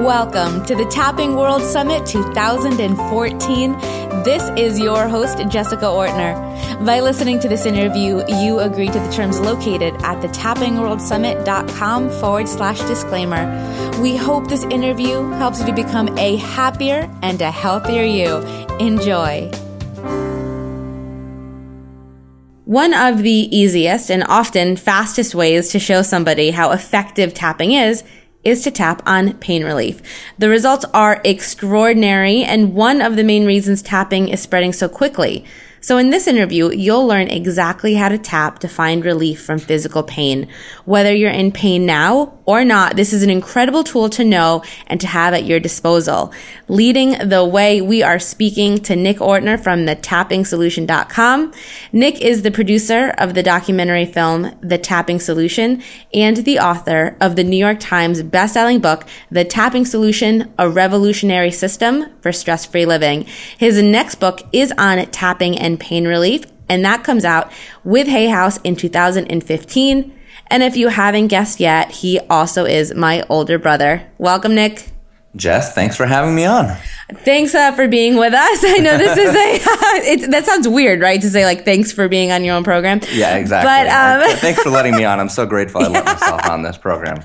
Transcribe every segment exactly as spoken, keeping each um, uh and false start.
Welcome to the Tapping World Summit two thousand fourteen. This is your host, Jessica Ortner. By listening to this interview, you agree to the terms located at the tappingworldsummit.com forward slash disclaimer. We hope this interview helps you to become a happier and a healthier you. Enjoy. One of the easiest and often fastest ways to show somebody how effective tapping is is to tap on pain relief. The results are extraordinary, and one of the main reasons tapping is spreading so quickly. So in this interview, you'll learn exactly how to tap to find relief from physical pain. Whether you're in pain now or not, this is an incredible tool to know and to have at your disposal. Leading the way, we are speaking to Nick Ortner from the tapping solution dot com. Nick is the producer of the documentary film, The Tapping Solution, and the author of the New York Times bestselling book, The Tapping Solution, A Revolutionary System for Stress-Free Living. His next book is on tapping and pain relief, and that comes out with Hay House in two thousand fifteen. And if you haven't guessed yet, he also is my older brother. Welcome, Nick. Jess, thanks for having me on. Thanks uh, for being with us. I know this is a, it, that sounds weird, right? To say like, thanks for being on your own program. Yeah, exactly. But um, thanks for letting me on. I'm so grateful I let myself on this program.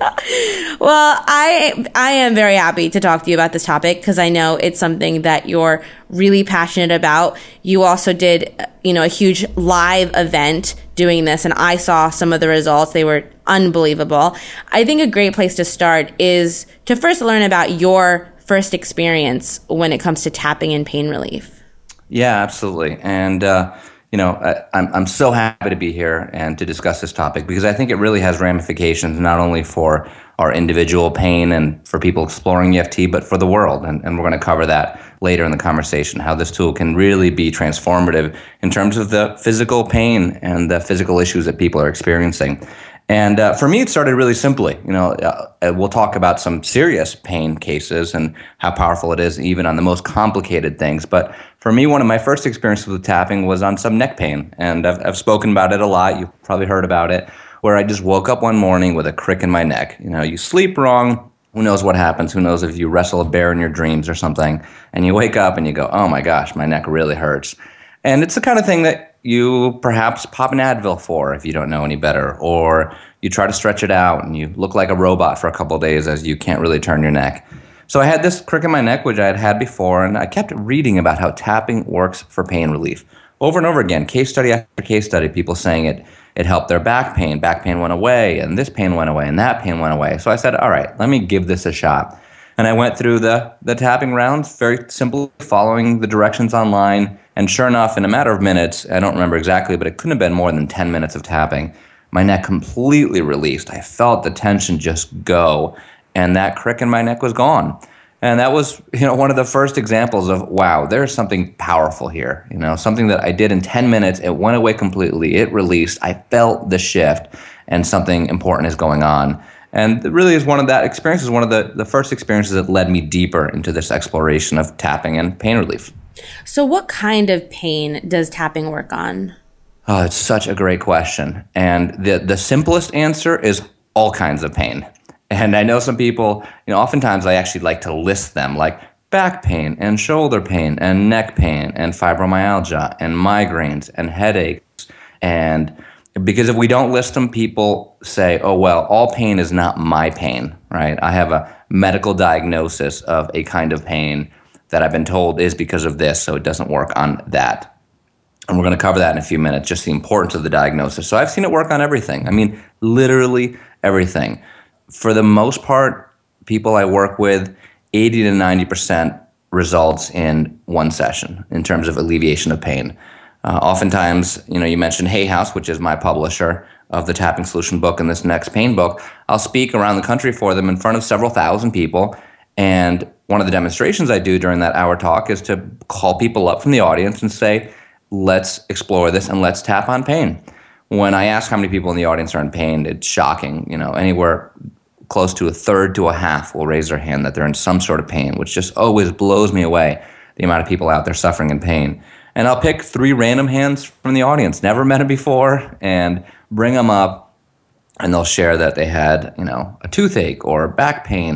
Well, I, I am very happy to talk to you about this topic because I know it's something that you're really passionate about. You also did, you know, a huge live event doing this, and I saw some of the results. They were unbelievable. I think a great place to start is to first learn about your first experience when it comes to tapping and pain relief. Yeah, absolutely. And, uh, you know, I, I'm, I'm so happy to be here and to discuss this topic because I think it really has ramifications not only for our individual pain and for people exploring E F T, but for the world. And, and we're going to cover that later in the conversation, how this tool can really be transformative in terms of the physical pain and the physical issues that people are experiencing. And uh, for me, it started really simply. You know, uh, we'll talk about some serious pain cases and how powerful it is even on the most complicated things. But for me, one of my first experiences with tapping was on some neck pain. And I've, I've spoken about it a lot. You've probably heard about it, where I just woke up one morning with a crick in my neck. You know, you sleep wrong. Who knows what happens? Who knows if you wrestle a bear in your dreams or something, and you wake up and you go, oh my gosh, my neck really hurts. And it's the kind of thing that you perhaps pop an Advil for if you don't know any better, or you try to stretch it out and you look like a robot for a couple of days as you can't really turn your neck. So I had this crick in my neck, which I had had before, and I kept reading about how tapping works for pain relief. Over and over again, case study after case study, people saying it it helped their back pain. Back pain went away, and this pain went away, and that pain went away. So I said, all right, let me give this a shot. And I went through the, the tapping rounds, very simply following the directions online. And sure enough, in a matter of minutes, I don't remember exactly, but it couldn't have been more than ten minutes of tapping, my neck completely released. I felt the tension just go, and that crick in my neck was gone. And that was, you know, one of the first examples of, wow, there's something powerful here. You know, something that I did in ten minutes, it went away completely, it released, I felt the shift, and something important is going on. And it really is one of that experience is one of the, the first experiences that led me deeper into this exploration of tapping and pain relief. So what kind of pain does tapping work on? Oh, it's such a great question. And the, the simplest answer is all kinds of pain. And I know some people, you know, oftentimes I actually like to list them, like back pain and shoulder pain and neck pain and fibromyalgia and migraines and headaches. And because if we don't list them, people say, oh, well, all pain is not my pain, right? I have a medical diagnosis of a kind of pain that I've been told is because of this, so it doesn't work on that. And we're going to cover that in a few minutes, just the importance of the diagnosis. So I've seen it work on everything. I mean, literally everything. For the most part, people I work with, eighty to ninety percent results in one session in terms of alleviation of pain. Uh, oftentimes, you know, you mentioned Hay House, which is my publisher of the Tapping Solution book and this next pain book. I'll speak around the country for them in front of several thousand people. And one of the demonstrations I do during that hour talk is to call people up from the audience and say, let's explore this and let's tap on pain. When I ask how many people in the audience are in pain, it's shocking. You know, anywhere close to a third to a half will raise their hand that they're in some sort of pain, which just always blows me away, the amount of people out there suffering in pain. And I'll pick three random hands from the audience, never met them before, and bring them up, and they'll share that they had, you know, a toothache or back pain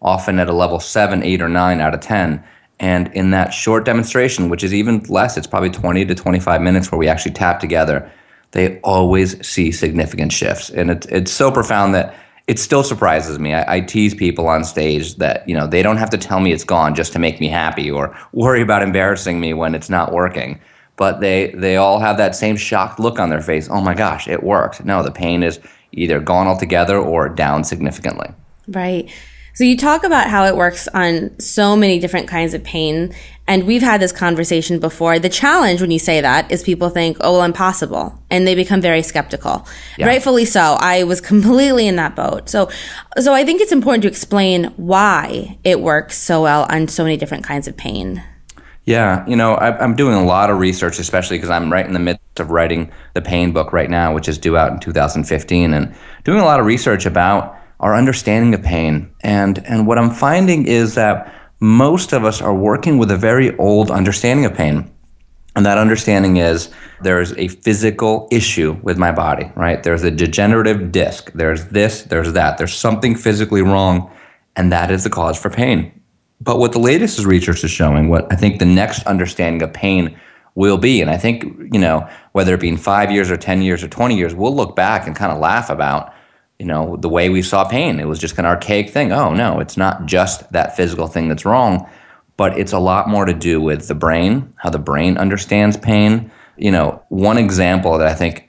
often at a level seven, eight, or nine out of ten. And in that short demonstration, which is even less, it's probably twenty to twenty-five minutes where we actually tap together, they always see significant shifts. And it's, it's so profound that it still surprises me. I, I tease people on stage that, you know, they don't have to tell me it's gone just to make me happy or worry about embarrassing me when it's not working. But they, they all have that same shocked look on their face. Oh my gosh, it worked. No, the pain is either gone altogether or down significantly. Right. So you talk about how it works on so many different kinds of pain. And we've had this conversation before. The challenge when you say that is people think, oh, well, impossible. And they become very skeptical. Yeah. Rightfully so. I was completely in that boat. So, so I think it's important to explain why it works so well on so many different kinds of pain. Yeah. You know, I, I'm doing a lot of research, especially because I'm right in the midst of writing the pain book right now, which is due out in two thousand fifteen, and doing a lot of research about our understanding of pain. And and what I'm finding is that most of us are working with a very old understanding of pain. And that understanding is there's a physical issue with my body, right? There's a degenerative disc. There's this, there's that. There's something physically wrong, and that is the cause for pain. But what the latest research is showing, what I think the next understanding of pain will be, and I think, you know, whether it be in five years or ten years or twenty years, we'll look back and kind of laugh about, you know, the way we saw pain. It was just an archaic thing. Oh, no, it's not just that physical thing that's wrong, but it's a lot more to do with the brain, how the brain understands pain. You know, one example that I think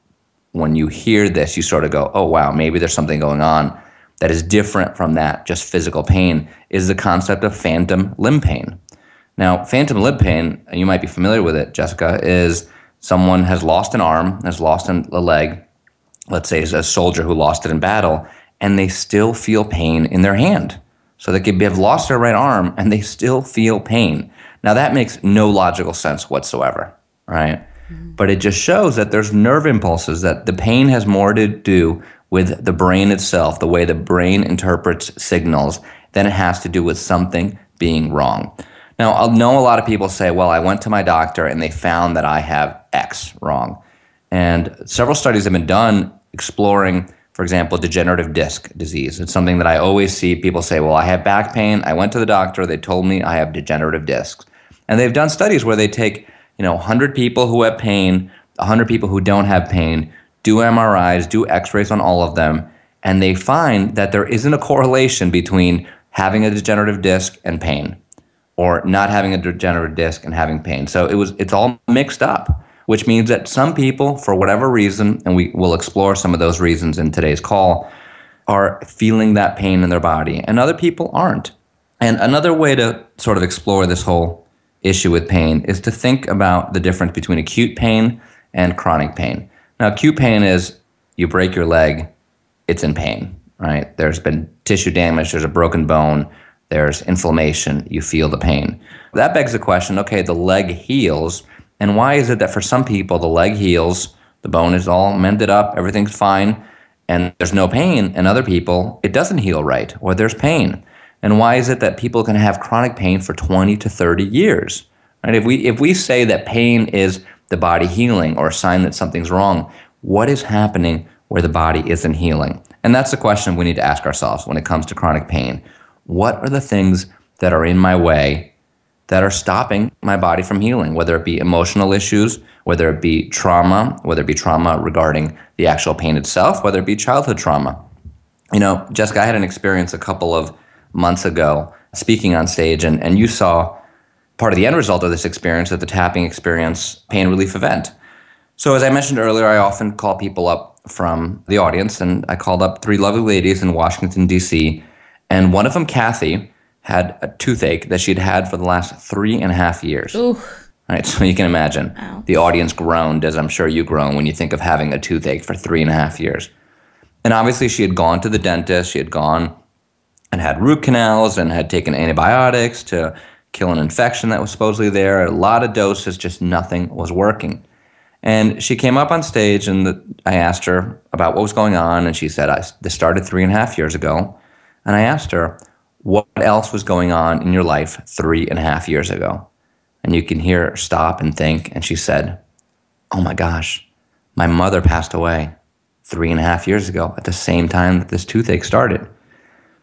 when you hear this, you sort of go, oh, wow, maybe there's something going on that is different from that just physical pain, is the concept of phantom limb pain. Now, phantom limb pain, you might be familiar with it, Jessica, is someone has lost an arm, has lost a leg, let's say a soldier who lost it in battle, and they still feel pain in their hand. So they could have lost their right arm and they still feel pain. Now that makes no logical sense whatsoever, right? Mm-hmm. But it just shows that there's nerve impulses, that the pain has more to do with the brain itself, the way the brain interprets signals, than it has to do with something being wrong. Now, I'll know a lot of people say, well, I went to my doctor and they found that I have X wrong. And several studies have been done exploring, for example, degenerative disc disease. It's something that I always see people say, well, I have back pain. I went to the doctor. They told me I have degenerative discs. And they've done studies where they take, you know, one hundred people who have pain, one hundred people who don't have pain, do M R Is, do X-rays on all of them, and they find that there isn't a correlation between having a degenerative disc and pain, or not having a degenerative disc and having pain. So it was, it's all mixed up, which means that some people, for whatever reason, and we will explore some of those reasons in today's call, are feeling that pain in their body, and other people aren't. And another way to sort of explore this whole issue with pain is to think about the difference between acute pain and chronic pain. Now, acute pain is you break your leg, it's in pain, right? There's been tissue damage, there's a broken bone, there's inflammation, you feel the pain. That begs the question, okay, the leg heals, and why is it that for some people the leg heals, the bone is all mended up, everything's fine, and there's no pain, and other people it doesn't heal right, or there's pain? And why is it that people can have chronic pain for twenty to thirty years? Right? If we if we say that pain is the body healing or a sign that something's wrong, what is happening where the body isn't healing? And that's the question we need to ask ourselves when it comes to chronic pain. What are the things that are in my way that are stopping my body from healing, whether it be emotional issues, whether it be trauma, whether it be trauma regarding the actual pain itself, whether it be childhood trauma? You know, Jessica, I had an experience a couple of months ago speaking on stage, and, and you saw part of the end result of this experience at the Tapping Experience Pain Relief event. So as I mentioned earlier, I often call people up from the audience, and I called up three lovely ladies in Washington, D C, and one of them, Kathy, had a toothache that she'd had for the last three and a half years. Ooh. Right, so you can imagine. Wow. The audience groaned, as I'm sure you groan when you think of having a toothache for three and a half years. And obviously she had gone to the dentist, she had gone and had root canals and had taken antibiotics to kill an infection that was supposedly there, a lot of doses, just nothing was working. And she came up on stage, and the, I asked her about what was going on, and she said, I, this started three and a half years ago. And I asked her, what else was going on in your life three and a half years ago? And you can hear her stop and think, and she said, oh my gosh, my mother passed away three and a half years ago at the same time that this toothache started.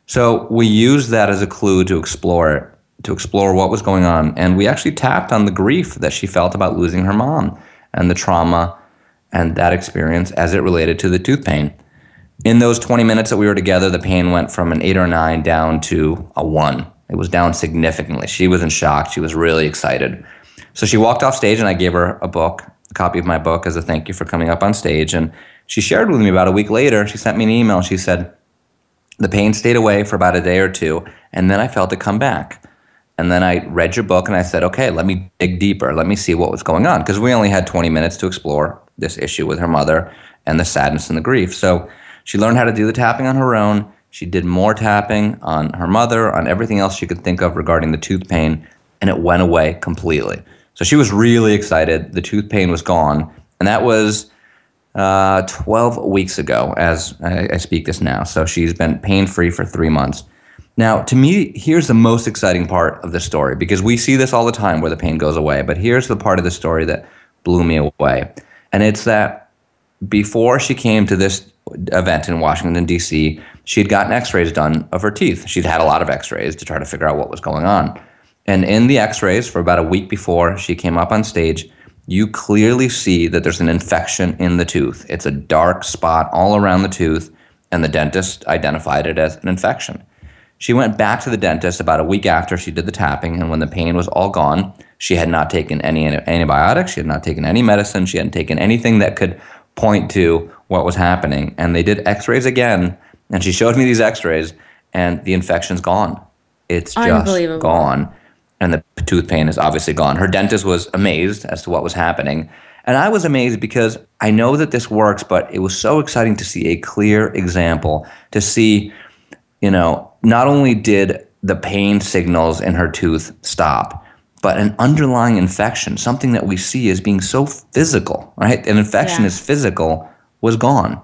So we used that as a clue to explore it, to explore what was going on. And we actually tapped on the grief that she felt about losing her mom and the trauma and that experience as it related to the tooth pain. In those twenty minutes that we were together, the pain went from an eight or nine down to a one. It was down significantly. She was in shock. She was really excited. So she walked off stage and I gave her a book, a copy of my book as a thank you for coming up on stage. And she shared with me about a week later, she sent me an email. She said, the pain stayed away for about a day or two, and then I felt it come back. And then I read your book and I said, okay, let me dig deeper. Let me see what was going on. Because we only had twenty minutes to explore this issue with her mother and the sadness and the grief. So she learned how to do the tapping on her own. She did more tapping on her mother, on everything else she could think of regarding the tooth pain, and it went away completely. So she was really excited. The tooth pain was gone. And that was uh, twelve weeks ago as I, I speak this now. So she's been pain-free for three months. Now, to me, here's the most exciting part of the story, because we see this all the time where the pain goes away. But here's the part of the story that blew me away. And it's that before she came to this event in Washington, D C, she had gotten x-rays done of her teeth. She'd had a lot of x-rays to try to figure out what was going on. And in the x-rays, for about a week before she came up on stage, you clearly see that there's an infection in the tooth. It's a dark spot all around the tooth, and the dentist identified it as an infection. She went back to the dentist about a week after she did the tapping, and when the pain was all gone, she had not taken any antibiotics, she had not taken any medicine, she hadn't taken anything that could point to what was happening. And they did x-rays again, and she showed me these x-rays, and the infection's gone. It's just gone. And the tooth pain is obviously gone. Her dentist was amazed as to what was happening. And I was amazed because I know that this works, but it was so exciting to see a clear example, to see, you know, not only did the pain signals in her tooth stop, but an underlying infection, something that we see as being so physical, right? An infection Yeah. is physical, was gone.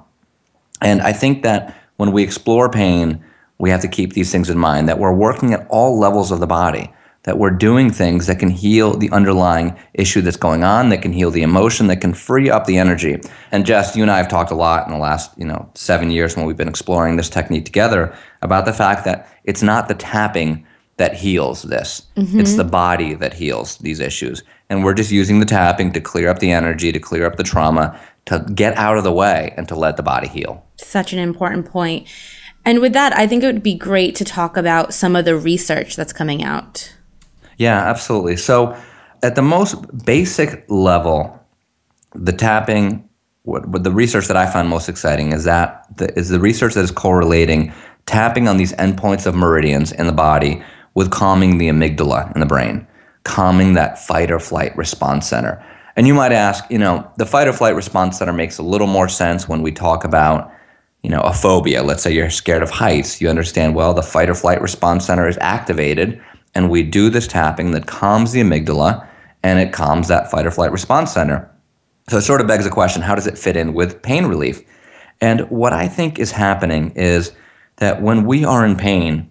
And I think that when we explore pain, we have to keep these things in mind, that we're working at all levels of the body, that we're doing things that can heal the underlying issue that's going on, that can heal the emotion, that can free up the energy. And Jess, you and I have talked a lot in the last, you know, seven years when we've been exploring this technique together about the fact that it's not the tapping that heals this. Mm-hmm. It's the body that heals these issues. And we're just using the tapping to clear up the energy, to clear up the trauma, to get out of the way and to let the body heal. Such an important point. And with that, I think it would be great to talk about some of the research that's coming out. Yeah, absolutely. So at the most basic level, the tapping, what, what the research that I find most exciting is that the, is the research that is correlating tapping on these endpoints of meridians in the body with calming the amygdala in the brain, calming that fight or flight response center. And you might ask, you know, the fight or flight response center makes a little more sense when we talk about, you know, a phobia. Let's say you're scared of heights. You understand, well, the fight or flight response center is activated, and we do this tapping that calms the amygdala, and it calms that fight or flight response center. So it sort of begs the question, how does it fit in with pain relief? And what I think is happening is that when we are in pain,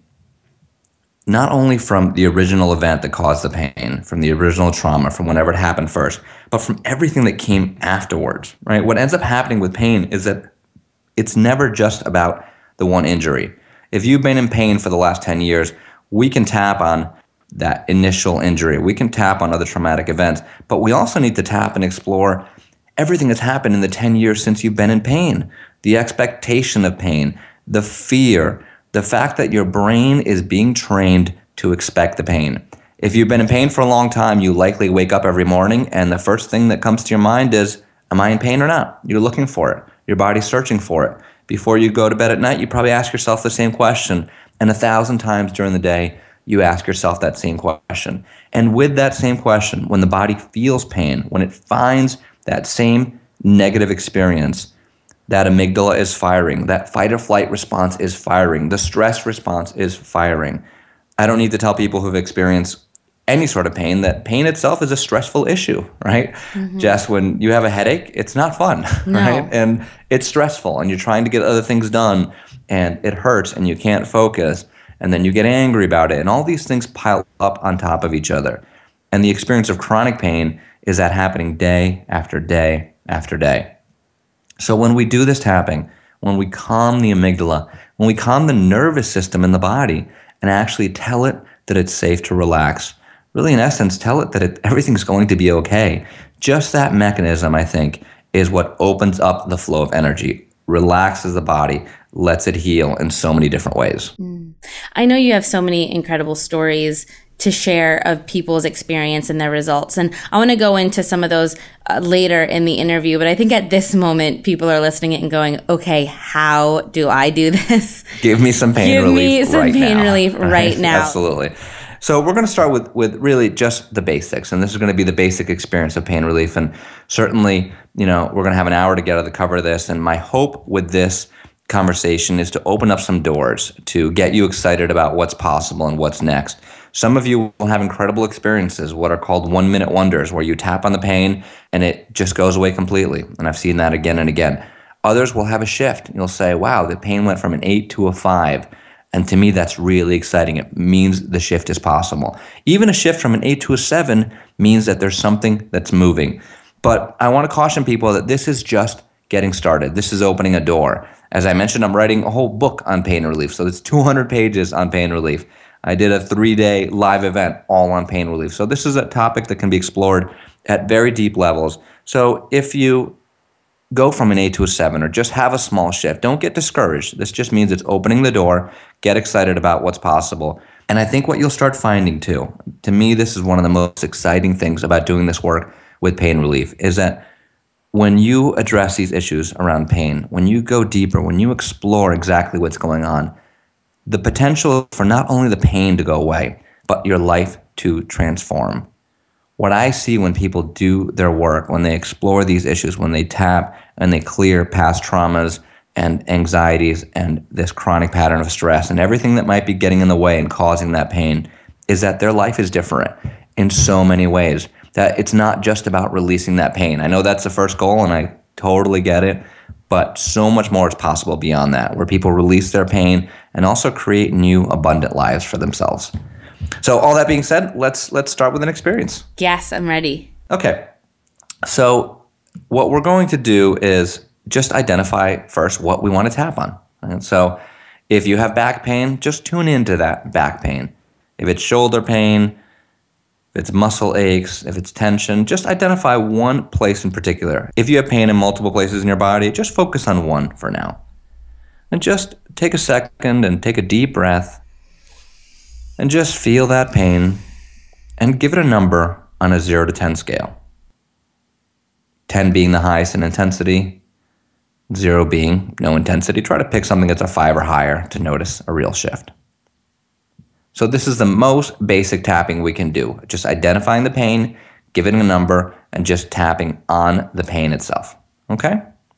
not only from the original event that caused the pain, from the original trauma, from whenever it happened first, but from everything that came afterwards, right? What ends up happening with pain is that it's never just about the one injury. If you've been in pain for the last ten years, we can tap on that initial injury. We can tap on other traumatic events, but we also need to tap and explore everything that's happened in the ten years since you've been in pain. The expectation of pain, the fear, the fact that your brain is being trained to expect the pain. If you've been in pain for a long time, you likely wake up every morning and the first thing that comes to your mind is, am I in pain or not? You're looking for it. Your body's searching for it. Before you go to bed at night, you probably ask yourself the same question. And a thousand times during the day, you ask yourself that same question. And with that same question, when the body feels pain, when it finds that same negative experience, that amygdala is firing, that fight or flight response is firing, the stress response is firing. I don't need to tell people who've experienced any sort of pain that pain itself is a stressful issue, right? Mm-hmm. Jess, when you have a headache, it's not fun, no. right? And it's stressful, and you're trying to get other things done, and it hurts, and you can't focus, and then you get angry about it, and all these things pile up on top of each other. And the experience of chronic pain is that happening day after day after day. So when we do this tapping, when we calm the amygdala, when we calm the nervous system in the body and actually tell it that it's safe to relax. Really, in essence, tell it that it, everything's going to be okay. Just that mechanism, I think, is what opens up the flow of energy, relaxes the body, lets it heal in so many different ways. Mm. I know you have so many incredible stories to share of people's experience and their results. And I want to go into some of those uh, later in the interview. But I think at this moment, people are listening and going, okay, how do I do this? Give me some pain Give relief me some right pain now. relief right now. Absolutely. So we're going to start with, with really just the basics. And this is going to be the basic experience of pain relief. And certainly, you know, we're going to have an hour together to cover this. And my hope with this conversation is to open up some doors to get you excited about what's possible and what's next. Some of you will have incredible experiences, what are called one-minute wonders, where you tap on the pain and it just goes away completely. And I've seen that again and again. Others will have a shift. You'll say, wow, the pain went from an eight to a five. And to me, that's really exciting. It means the shift is possible. Even a shift from an eight to a seven means that there's something that's moving. But I want to caution people that this is just getting started. This is opening a door. As I mentioned, I'm writing a whole book on pain relief. So it's two hundred pages on pain relief. I did a three-day live event all on pain relief. So this is a topic that can be explored at very deep levels. So if you go from an eight to a seven or just have a small shift, don't get discouraged. This just means it's opening the door. Get excited about what's possible. And I think what you'll start finding too, to me, this is one of the most exciting things about doing this work with pain relief, is that when you address these issues around pain, when you go deeper, when you explore exactly what's going on, the potential for not only the pain to go away, but your life to transform. What I see when people do their work, when they explore these issues, when they tap and they clear past traumas and anxieties and this chronic pattern of stress and everything that might be getting in the way and causing that pain, is that their life is different in so many ways. That it's not just about releasing that pain. I know that's the first goal and I totally get it, but so much more is possible beyond that, where people release their pain and also create new abundant lives for themselves. So all that being said, let's let's start with an experience. Yes, I'm ready. Okay. So what we're going to do is just identify first what we want to tap on. And so if you have back pain, just tune into that back pain. If it's shoulder pain, if it's muscle aches, if it's tension, just identify one place in particular. If you have pain in multiple places in your body, just focus on one for now. And just take a second and take a deep breath and just feel that pain and give it a number on a zero to ten scale. ten being the highest in intensity, zero being no intensity. Try to pick something that's a five or higher to notice a real shift. So this is the most basic tapping we can do. Just identifying the pain, giving a number, and just tapping on the pain itself. Okay?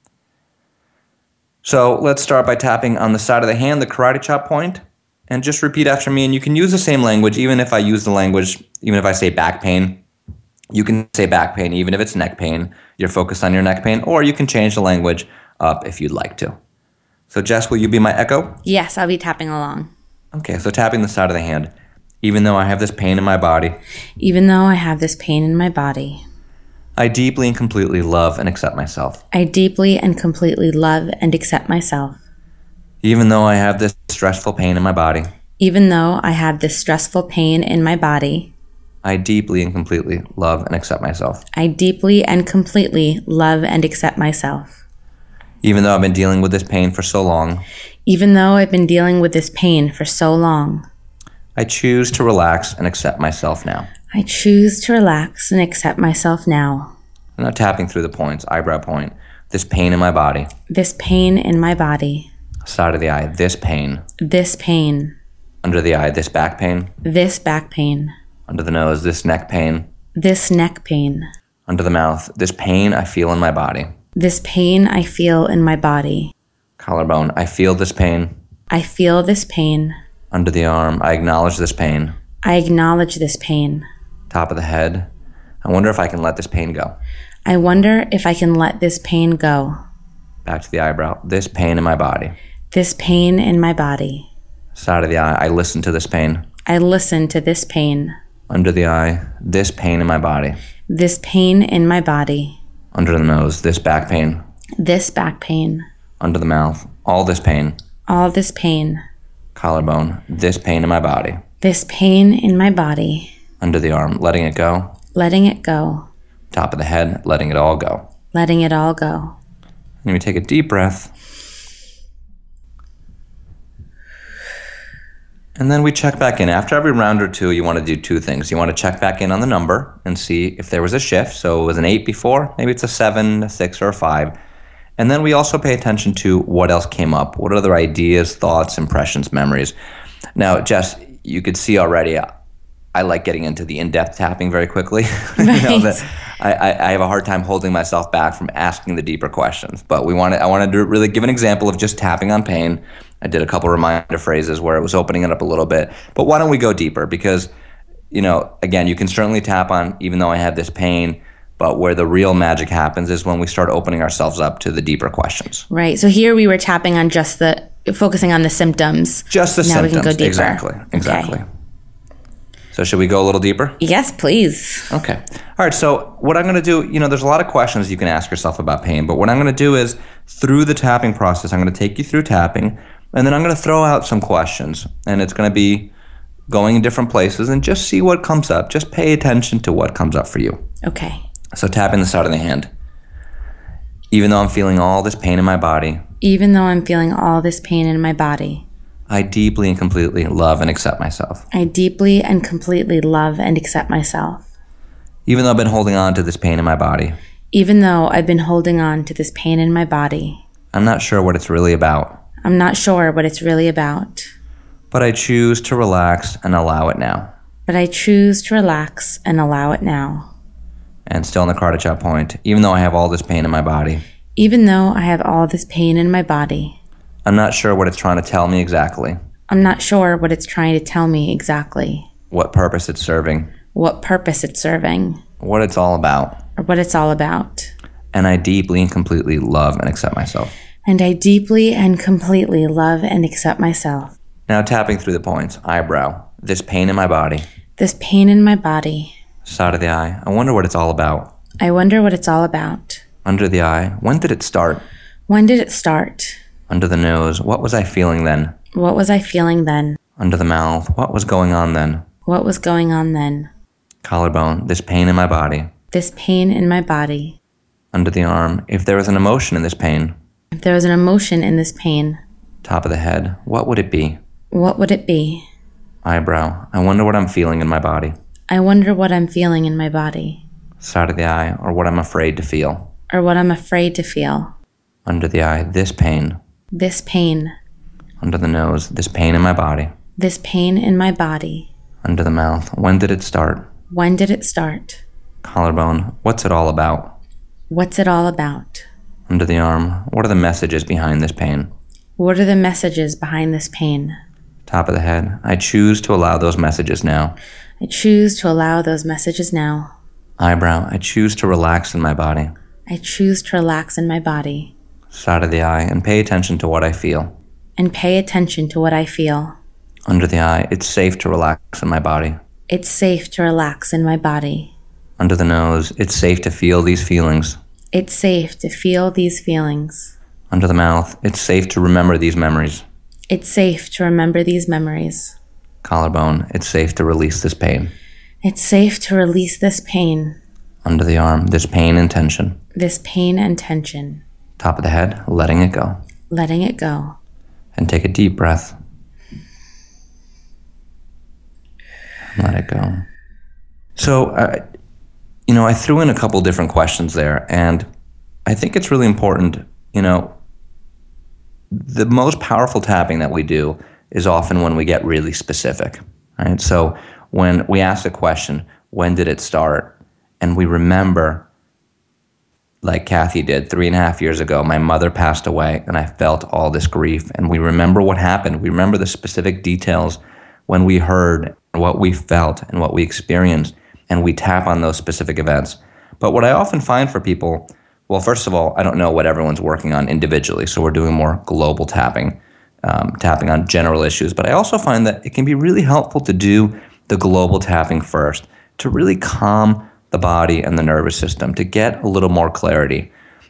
So let's start by tapping on the side of the hand, the karate chop point, and just repeat after me. And you can use the same language, even if I use the language, even if I say back pain, you can say back pain, even if it's neck pain. You're focused on your neck pain, or you can change the language up if you'd like to. So Jess, will you be my echo? Yes, I'll be tapping along. Okay, so tapping the side of the hand. Even though I have this pain in my body. Even though I have this pain in my body. I deeply and completely love and accept myself. I deeply and completely love and accept myself. Even though I have this stressful pain in my body. Even though I have this stressful pain in my body. I deeply and completely love and accept myself. I deeply and completely love and accept myself. Even though I've been dealing with this pain for so long. Even though I've been dealing with this pain for so long. I choose to relax and accept myself now. I choose to relax and accept myself now. I'm not tapping through the points, eyebrow point. This pain in my body. This pain in my body. Side of the eye, this pain. This pain. Under the eye, this back pain. This back pain. Under the nose, this neck pain. This neck pain. Under the mouth, this pain I feel in my body. This pain I feel in my body. Collarbone, I feel this pain. I feel this pain. Under the arm, I acknowledge this pain. I acknowledge this pain. Top of the head, I wonder if I can let this pain go. I wonder if I can let this pain go. Back to the eyebrow, this pain in my body. This pain in my body. Side of the eye, I listen to this pain. I listen to this pain. Under the eye, this pain in my body. This pain in my body. Under the nose, this back pain. This back pain. Under the mouth, all this pain. All this pain. Collarbone, this pain in my body. This pain in my body. Under the arm, letting it go. Letting it go. Top of the head, letting it all go. Letting it all go. And we take a deep breath. And then we check back in. After every round or two, you want to do two things. You want to check back in on the number and see if there was a shift. So it was an eight before, maybe it's a seven, a six, or a five. And then we also pay attention to what else came up. What other ideas, thoughts, impressions, memories? Now, Jess, you could see already, I like getting into the in-depth tapping very quickly. Right. You know, that I, I have a hard time holding myself back from asking the deeper questions. But we wanted, I wanted to really give an example of just tapping on pain. I did a couple reminder phrases where it was opening it up a little bit. But why don't we go deeper? Because, you know, again, you can certainly tap on, even though I have this pain, but where the real magic happens is when we start opening ourselves up to the deeper questions. Right. So here we were tapping on just the, focusing on the symptoms. Just the now symptoms. We can go deeper. Exactly. Exactly. Okay. So should we go a little deeper? Yes, please. Okay. All right. So what I'm going to do, you know, there's a lot of questions you can ask yourself about pain, but what I'm going to do is through the tapping process, I'm going to take you through tapping, and then I'm going to throw out some questions, and it's going to be going in different places, and just see what comes up. Just pay attention to what comes up for you. Okay. So tapping the side of the hand. Even though I'm feeling all this pain in my body. Even though I'm feeling all this pain in my body. I deeply and completely love and accept myself. I deeply and completely love and accept myself. Even though I've been holding on to this pain in my body. Even though I've been holding on to this pain in my body. I'm not sure what it's really about. I'm not sure what it's really about. But I choose to relax and allow it now. But I choose to relax and allow it now. And still in the Kardashev point, even though I have all this pain in my body. Even though I have all this pain in my body. I'm not sure what it's trying to tell me exactly. I'm not sure what it's trying to tell me exactly. What purpose it's serving. What purpose it's serving. What it's all about. Or what it's all about. And I deeply and completely love and accept myself. And I deeply and completely love and accept myself. Now tapping through the points. Eyebrow. This pain in my body. This pain in my body. Side of the eye. I wonder what it's all about. I wonder what it's all about. Under the eye. When did it start? When did it start? Under the nose. What was I feeling then? What was I feeling then? Under the mouth. What was going on then? What was going on then? Collarbone. This pain in my body. This pain in my body. Under the arm. If there was an emotion in this pain. If there was an emotion in this pain. Top of the head. What would it be? What would it be? Eyebrow. I wonder what I'm feeling in my body. I wonder what I'm feeling in my body. Side of the eye. Or what I'm afraid to feel. Or what I'm afraid to feel. Under the eye. This pain. This pain. Under the nose. This pain in my body. This pain in my body. Under the mouth. When did it start? When did it start? Collarbone. What's it all about? What's it all about? Under the arm. What are the messages behind this pain? What are the messages behind this pain? Top of the head. I choose to allow those messages now. I choose to allow those messages now. Eyebrow. I choose to relax in my body. I choose to relax in my body. Side of the eye. And pay attention to what I feel. And pay attention to what I feel. Under the eye. It's safe to relax in my body. It's safe to relax in my body. Under the nose. It's safe to feel these feelings. It's safe to feel these feelings. Under the mouth. It's safe to remember these memories. It's safe to remember these memories. Collarbone. It's safe to release this pain. It's safe to release this pain. Under the arm. This pain and tension. This pain and tension. Top of the head. Letting it go. Letting it go. And take a deep breath. Let it go. So, uh, you know, I threw in a couple different questions there, and I think it's really important, you know, the most powerful tapping that we do is often when we get really specific, right? So when we ask a question, when did it start? And we remember, like Kathy did three and a half years ago, my mother passed away and I felt all this grief. And we remember what happened. We remember the specific details when we heard what we felt and what we experienced, and we tap on those specific events. But what I often find for people, well, first of all, I don't know what everyone's working on individually, so we're doing more global tapping, um, tapping on general issues. But I also find that it can be really helpful to do the global tapping first, to really calm the body and the nervous system, to get a little more clarity.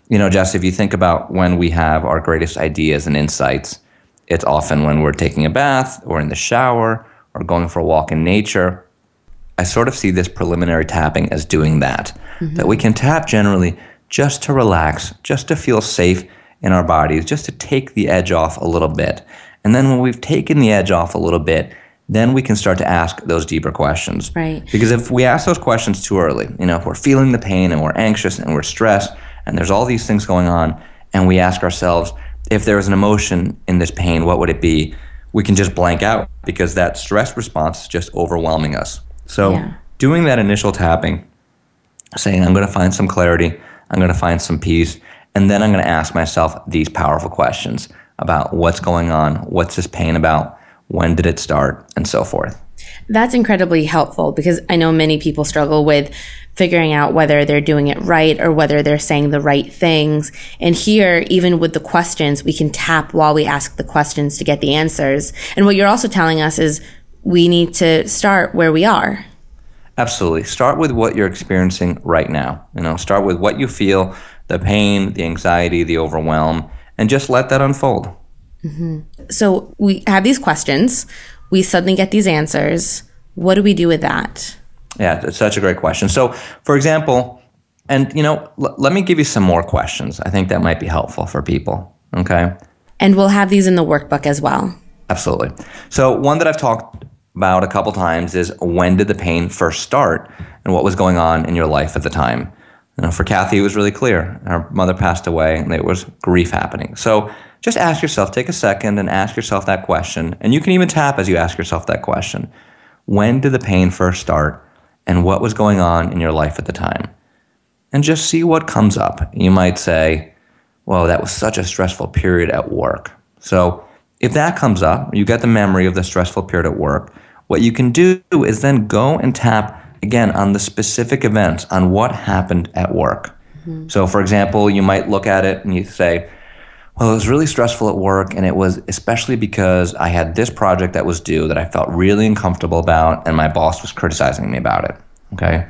you know, Jess, if you think about when we have our greatest ideas and insights, it's often when we're taking a bath or in the shower or going for a walk in nature. I sort of see this preliminary tapping as doing that, mm-hmm. that we can tap generally just to relax, just to feel safe in our bodies, just to take the edge off a little bit. And then when we've taken the edge off a little bit, then we can start to ask those deeper questions. Right. Because if we ask those questions too early, you know, if we're feeling the pain and we're anxious and we're stressed and there's all these things going on, and we ask ourselves, if there was an emotion in this pain, what would it be? We can just blank out because that stress response is just overwhelming us. So yeah. doing that initial tapping, saying, I'm going to find some clarity, I'm going to find some peace, and then I'm going to ask myself these powerful questions about what's going on, what's this pain about, when did it start, and so forth. That's incredibly helpful because I know many people struggle with figuring out whether they're doing it right or whether they're saying the right things. And here, even with the questions, we can tap while we ask the questions to get the answers. And what you're also telling us is we need to start where we are. Absolutely. Start with what you're experiencing right now. You know, start with what you feel, the pain, the anxiety, the overwhelm, and just let that unfold. Mm-hmm. So we have these questions. We suddenly get these answers. What do we do with that? Yeah, it's such a great question. So, for example, and you know, l- let me give you some more questions. I think that might be helpful for people. Okay. And we'll have these in the workbook as well. Absolutely. So one that I've talked about a couple times is, when did the pain first start and what was going on in your life at the time? You know, for Kathy, it was really clear. Her mother passed away and there was grief happening. So just ask yourself, take a second and ask yourself that question. And you can even tap as you ask yourself that question. When did the pain first start and what was going on in your life at the time? And just see what comes up. You might say, well, that was such a stressful period at work. So if that comes up, you get the memory of the stressful period at work, what you can do is then go and tap again on the specific events, on what happened at work. Mm-hmm. So for example, you might look at it and you say, well, it was really stressful at work, and it was especially because I had this project that was due that I felt really uncomfortable about, and my boss was criticizing me about it, okay?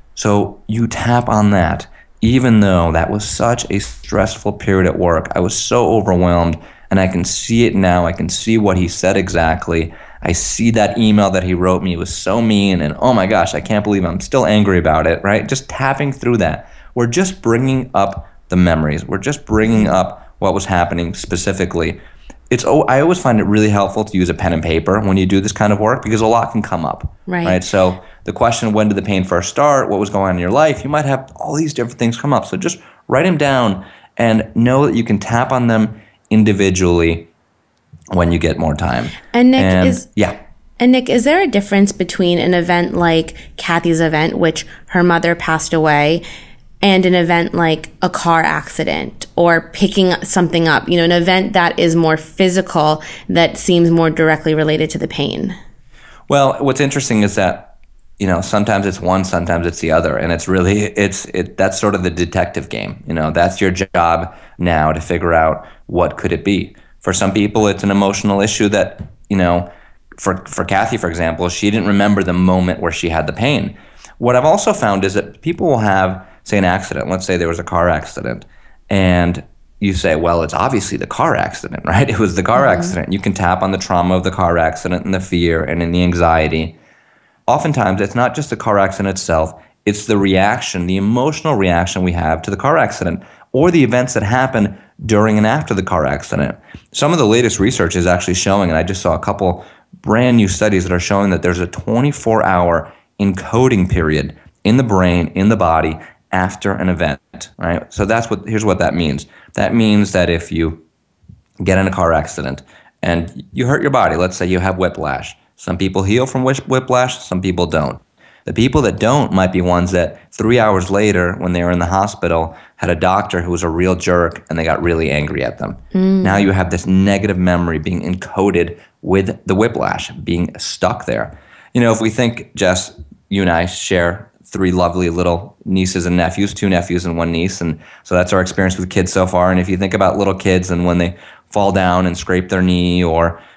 So you tap on that, even though that was such a stressful period at work. I was so overwhelmed, and I can see it now. I can see what he said exactly. I see that email that he wrote me. It was so mean, and oh my gosh, I can't believe I'm still angry about it, right? Just tapping through that. We're just bringing up the memories. We're just bringing up what was happening specifically. It's oh, I always find it really helpful to use a pen and paper when you do this kind of work because a lot can come up, right? right? So the question, when did the pain first start? What was going on in your life? You might have all these different things come up. So just write them down and know that you can tap on them individually when you get more time. And Nick, and, is yeah. And Nick, is there a difference between an event like Kathy's event, which her mother passed away, and an event like a car accident or picking something up, you know, an event that is more physical, that seems more directly related to the pain? Well, what's interesting is that, you know, sometimes it's one, sometimes it's the other. And it's really, it's, it, that's sort of the detective game. You know, that's your job now to figure out what could it be. For some people, it's an emotional issue that, you know, for, for Kathy, for example, she didn't remember the moment where she had the pain. What I've also found is that people will have, say, an accident. Let's say there was a car accident, and you say, well, it's obviously the car accident, right? It was the car mm-hmm. accident. You can tap on the trauma of the car accident and the fear and in the anxiety. Oftentimes, it's not just the car accident itself. It's the reaction, the emotional reaction we have to the car accident or the events that happen during and after the car accident. Some of the latest research is actually showing, and I just saw a couple brand new studies that are showing that there's a twenty-four hour encoding period in the brain, in the body, after an event, right? So that's what, here's what that means. That means that if you get in a car accident and you hurt your body, let's say you have whiplash. Some people heal from whiplash, some people don't. The people that don't might be ones that three hours later, when they were in the hospital, had a doctor who was a real jerk and they got really angry at them. Mm. Now you have this negative memory being encoded with the whiplash, being stuck there. You know, if we think, Jess, you and I share three lovely little nieces and nephews, two nephews and one niece. And so that's our experience with kids so far. And if you think about little kids and when they fall down and scrape their knee or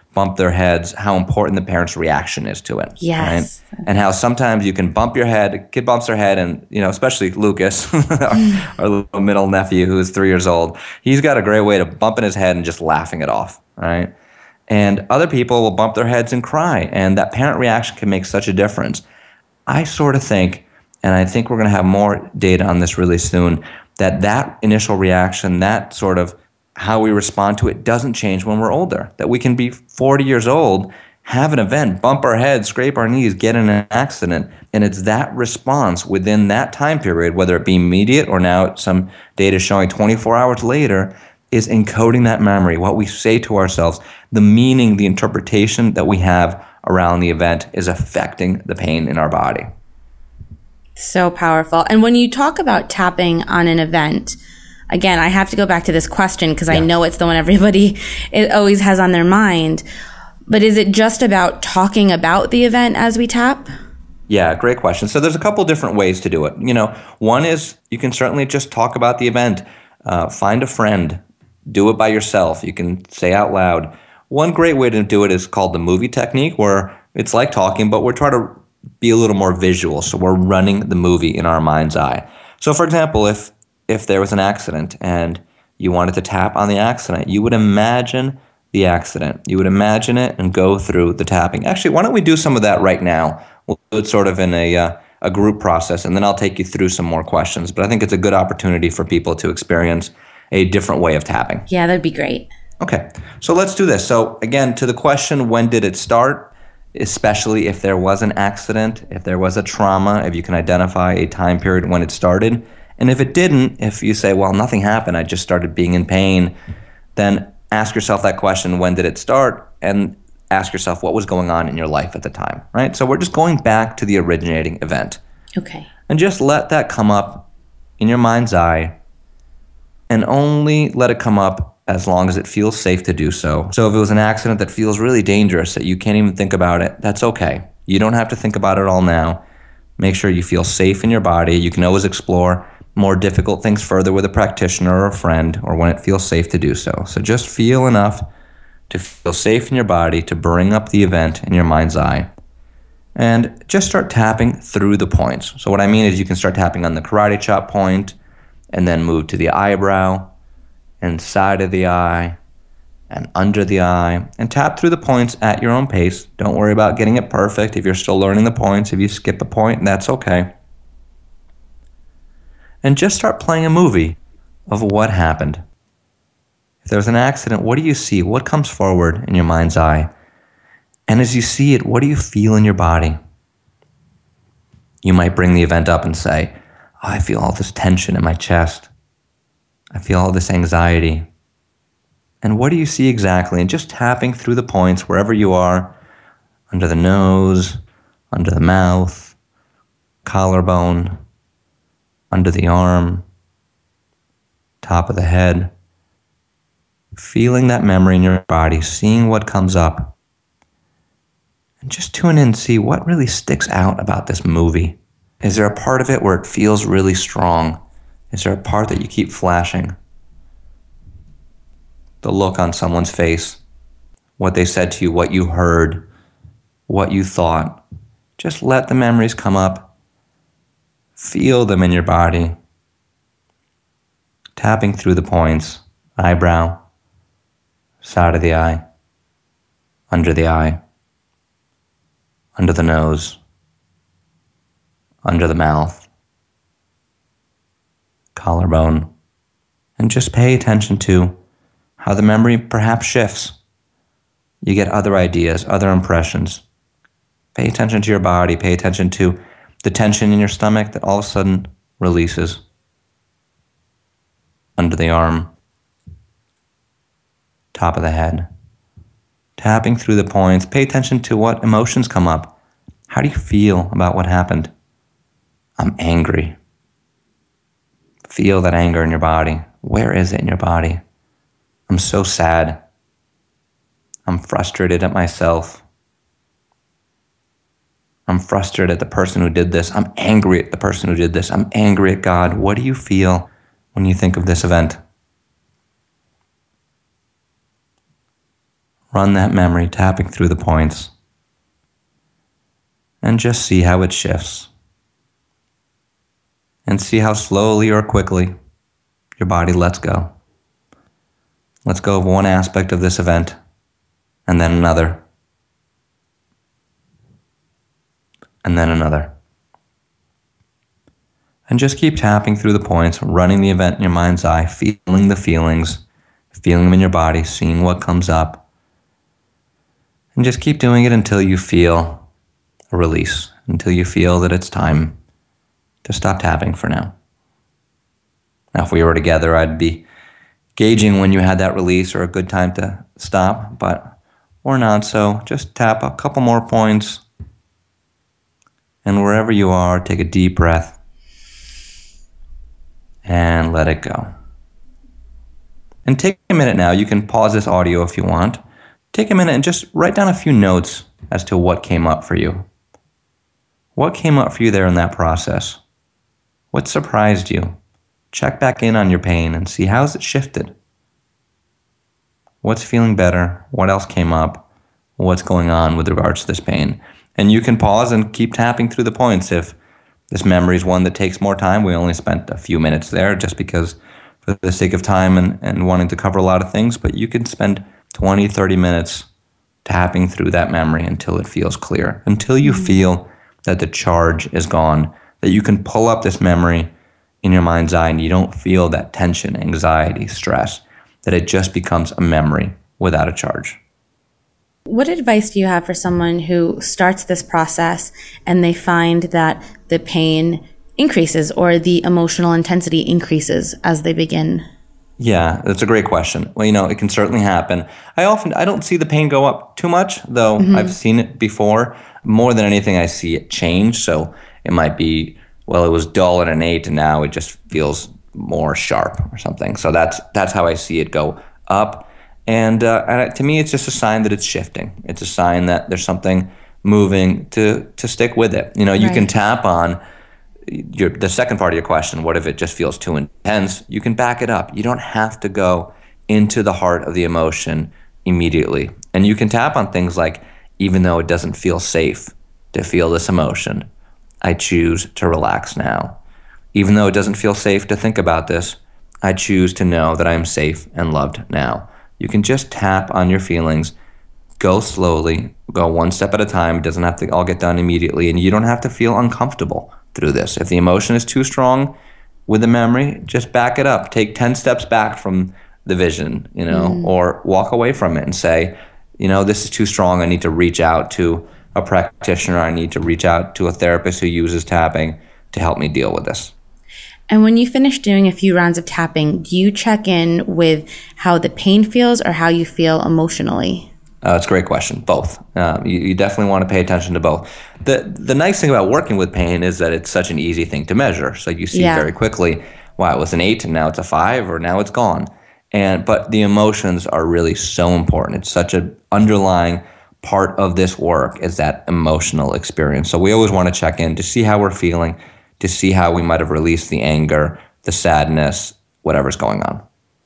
bump their heads, how important the parent's reaction is to it. Yes. Right? And how sometimes you can bump your head, a kid bumps their head, and, you know, especially Lucas, our, our little middle nephew who is three years old, he's got a great way of bumping his head and just laughing it off, right? And other people will bump their heads and cry, and that parent reaction can make such a difference. I sort of think, and I think we're going to have more data on this really soon, that that initial reaction, that sort of how we respond to it doesn't change when we're older. That we can be forty years old, have an event, bump our head, scrape our knees, get in an accident, and it's that response within that time period, whether it be immediate or now some data showing twenty-four hours later, is encoding that memory, what we say to ourselves, the meaning, the interpretation that we have around the event is affecting the pain in our body. So powerful. And when you talk about tapping on an event, again, I have to go back to this question because yeah. I know it's the one everybody it always has on their mind. But is it just about talking about the event as we tap? Yeah, great question. So there's a couple different ways to do it. You know, one is you can certainly just talk about the event. Uh, find a friend. Do it by yourself. You can say out loud. One great way to do it is called the movie technique, where it's like talking, but we're trying to be a little more visual. So we're running the movie in our mind's eye. So for example, if if there was an accident and you wanted to tap on the accident, you would imagine the accident. You would imagine it and go through the tapping. Actually, why don't we do some of that right now? We'll do it sort of in a uh, a group process, and then I'll take you through some more questions. But I think it's a good opportunity for people to experience a different way of tapping. Yeah, that'd be great. Okay, so let's do this. So again, to the question, when did it start? Especially if there was an accident, if there was a trauma, if you can identify a time period when it started. And if it didn't, if you say, well, nothing happened, I just started being in pain, then ask yourself that question, when did it start? And ask yourself what was going on in your life at the time, right? So we're just going back to the originating event. Okay. And just let that come up in your mind's eye, and only let it come up as long as it feels safe to do so. So if it was an accident that feels really dangerous, that you can't even think about it, that's okay. You don't have to think about it all now. Make sure you feel safe in your body. You can always explore more difficult things further with a practitioner or a friend, or when it feels safe to do so. So just feel enough to feel safe in your body to bring up the event in your mind's eye. And just start tapping through the points. So what I mean is you can start tapping on the karate chop point, and then move to the eyebrow, and side of the eye, and under the eye, and tap through the points at your own pace. Don't worry about getting it perfect. If you're still learning the points, if you skip a point, that's okay. And just start playing a movie of what happened. If there's an accident, what do you see? What comes forward in your mind's eye? And as you see it, what do you feel in your body? You might bring the event up and say, oh, I feel all this tension in my chest. I feel all this anxiety. And what do you see exactly? And just tapping through the points wherever you are, under the nose, under the mouth, collarbone, under the arm, top of the head. Feeling that memory in your body, seeing what comes up. And just tune in and see what really sticks out about this movie. Is there a part of it where it feels really strong? Is there a part that you keep flashing? The look on someone's face, what they said to you, what you heard, what you thought. Just let the memories come up. Feel them in your body. Tapping through the points, eyebrow, side of the eye, under the eye, under the nose, under the mouth, collarbone, and just pay attention to how the memory perhaps shifts. You get other ideas, other impressions. Pay attention to your body, pay attention to the tension in your stomach that all of a sudden releases. Under the arm, top of the head, tapping through the points. Pay attention to what emotions come up. How do you feel about what happened? I'm angry. Feel that anger in your body. Where is it in your body? I'm so sad. I'm frustrated at myself. I'm frustrated at the person who did this. I'm angry at the person who did this. I'm angry at God. What do you feel when you think of this event? run that memory, tapping through the points, and just see how it shifts. And see how slowly or quickly your body lets go. Let's go of one aspect of this event, and then another, and then another. And just keep tapping through the points, running the event in your mind's eye, feeling the feelings, feeling them in your body, seeing what comes up. And just keep doing it until you feel a release, until you feel that it's time to stop tapping for now. Now, if we were together, I'd be gauging when you had that release or a good time to stop, but we're not, so just tap a couple more points. And wherever you are, take a deep breath and let it go. And take a minute now. You can pause this audio if you want. Take a minute and just write down a few notes as to what came up for you. What came up for you there in that process? What surprised you? Check back in on your pain and see how's it shifted. What's feeling better? What else came up? What's going on with regards to this pain? And you can pause and keep tapping through the points. If this memory is one that takes more time, we only spent a few minutes there just because for the sake of time and, and wanting to cover a lot of things, but you can spend twenty, thirty minutes tapping through that memory until it feels clear, until you mm-hmm. feel that the charge is gone, that you can pull up this memory in your mind's eye and you don't feel that tension, anxiety, stress, that it just becomes a memory without a charge. What advice do you have for someone who starts this process and they find that the pain increases or the emotional intensity increases as they begin? Yeah, that's a great question. Well, you know, it can certainly happen. I often, I don't see the pain go up too much, though mm-hmm. I've seen it before. More than anything, I see it change. So it might be, well, it was dull at an eight and now it just feels more sharp or something. So that's that's how I see it go up. And, uh, and to me, it's just a sign that it's shifting. It's a sign that there's something moving to to stick with it. You know, you right. can tap on your, the second part of your question, what if it just feels too intense? You can back it up. You don't have to go into the heart of the emotion immediately. And you can tap on things like, even though it doesn't feel safe to feel this emotion, I choose to relax now. Even though it doesn't feel safe to think about this, I choose to know that I am safe and loved now. You can just tap on your feelings, go slowly, go one step at a time. It doesn't have to all get done immediately, and you don't have to feel uncomfortable through this. If the emotion is too strong with the memory, just back it up. Take ten steps back from the vision, you know, mm. or walk away from it and say, you know, this is too strong. I need to reach out to a practitioner. I need to reach out to a therapist who uses tapping to help me deal with this. And when you finish doing a few rounds of tapping, do you check in with how the pain feels or how you feel emotionally? Uh, that's a great question. Both. Um, you, you definitely want to pay attention to both. The the nice thing about working with pain is that it's such an easy thing to measure. So you see yeah. very quickly, wow, it was an eight and now it's a five or now it's gone. And but the emotions are really so important. It's such an underlying part of this work is that emotional experience. So we always want to check in to see how we're feeling, to see how we might have released the anger, the sadness, whatever's going on.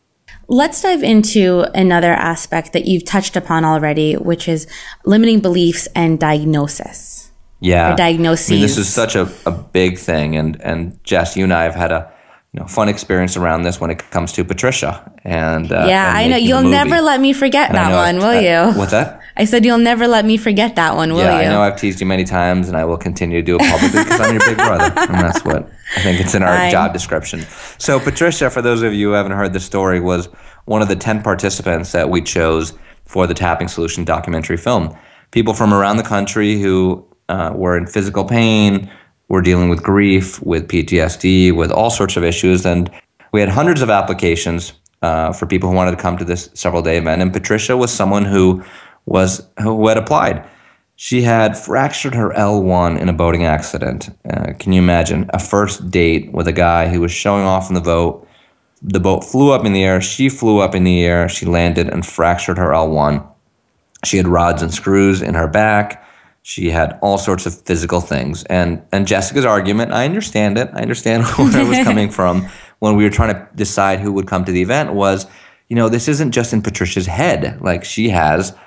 Let's dive into another aspect that you've touched upon already, which is limiting beliefs and diagnosis. Yeah. Or diagnoses. I mean, this is such a, a big thing. And, and Jess, you and I have had a you know, fun experience around this when it comes to Patricia. And uh, Yeah, and I know. You'll never let me forget and that one, will I, you? What's that? I said you'll never let me forget that one, will yeah, you? Yeah, I know I've teased you many times, and I will continue to do it publicly because I'm your big brother. And that's what I think it's in our I'm... job description. So Patricia, for those of you who haven't heard the story, was one of the ten participants that we chose for the Tapping Solution documentary film. People from around the country who uh, were in physical pain, were dealing with grief, with P T S D, with all sorts of issues. And we had hundreds of applications uh, for people who wanted to come to this several-day event. And Patricia was someone who was who had applied. She had fractured her L one in a boating accident. Uh, can you imagine? A first date with a guy who was showing off in the boat. The boat flew up in the air. She flew up in the air. She landed and fractured her L one. She had rods and screws in her back. She had all sorts of physical things. And and Jessica's argument, I understand it. I understand where I was coming from when we were trying to decide who would come to the event was, you know, this isn't just in Patricia's head. Like, she has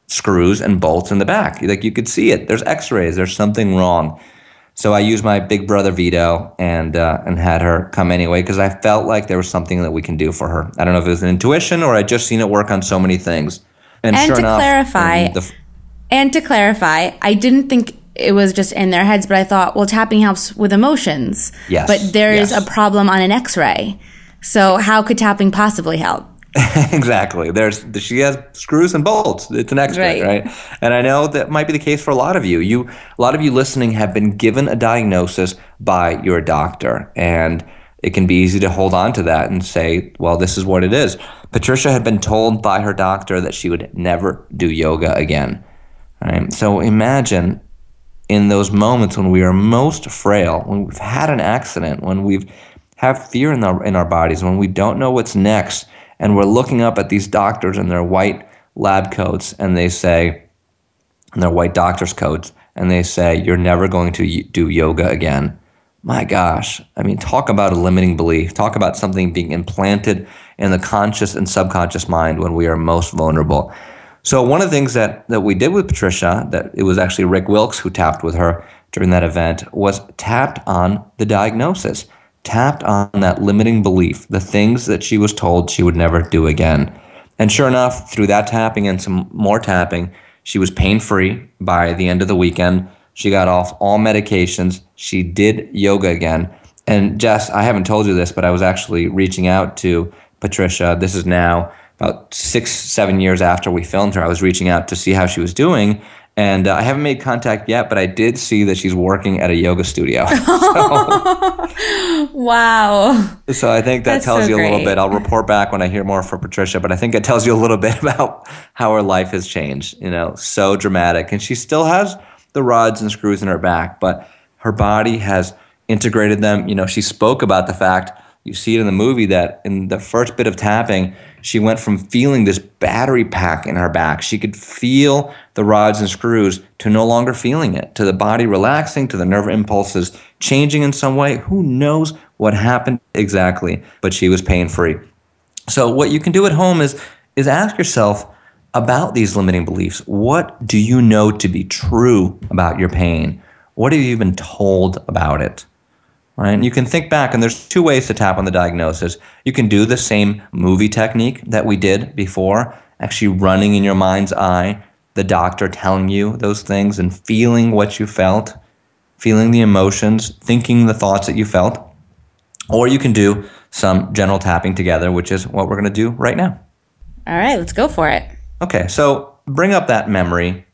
screws and bolts in the back. Like you could see it. There's x-rays. There's something wrong. So I used my big brother veto and uh, and had her come anyway because I felt like there was something that we can do for her. I don't know if it was an intuition or I'd just seen it work on so many things. And, and sure to enough, clarify, the, and to clarify, I didn't think it was just in their heads, but I thought, well, tapping helps with emotions. Yes. But there is yes. a problem on an x-ray. So how could tapping possibly help? Exactly. There's she has screws and bolts. It's an x-ray, right. right? And I know that might be the case for a lot of you. You, a lot of you listening have been given a diagnosis by your doctor, and it can be easy to hold on to that and say, well, this is what it is. Patricia had been told by her doctor that she would never do yoga again. Right? So imagine in those moments when we are most frail, when we've had an accident, when we've have fear in our in our bodies, when we don't know what's next. And we're looking up at these doctors in their white lab coats, and they say, in their white doctor's coats, and they say, you're never going to do yoga again. My gosh. I mean, talk about a limiting belief. Talk about something being implanted in the conscious and subconscious mind when we are most vulnerable. So one of the things that, that we did with Patricia, that it was actually Rick Wilkes who tapped with her during that event, was tapped on the diagnosis. Tapped on that limiting belief, the things that she was told she would never do again. And sure enough, through that tapping and some more tapping, she was pain-free by the end of the weekend. She got off all medications. She did yoga again. And Jess, I haven't told you this, but I was actually reaching out to Patricia. This is now about six, seven years after we filmed her. I was reaching out to see how she was doing. And uh, I haven't made contact yet, but I did see that she's working at a yoga studio. So, wow. So I think that That's tells so you a little great. bit. I'll report back when I hear more from Patricia, but I think it tells you a little bit about how her life has changed. You know, so dramatic. And she still has the rods and screws in her back, but her body has integrated them. You know, she spoke about the fact, you see it in the movie, that in the first bit of tapping, she went from feeling this battery pack in her back. She could feel the rods and screws to no longer feeling it, to the body relaxing, to the nerve impulses changing in some way. Who knows what happened exactly, but she was pain-free. So what you can do at home is, is ask yourself about these limiting beliefs. What do you know to be true about your pain? What have you been told about it? Right? And you can think back, and there's two ways to tap on the diagnosis. You can do the same movie technique that we did before, actually running in your mind's eye, the doctor telling you those things and feeling what you felt, feeling the emotions, thinking the thoughts that you felt. Or you can do some general tapping together, which is what we're going to do right now. All right, let's go for it. Okay, so bring up that memory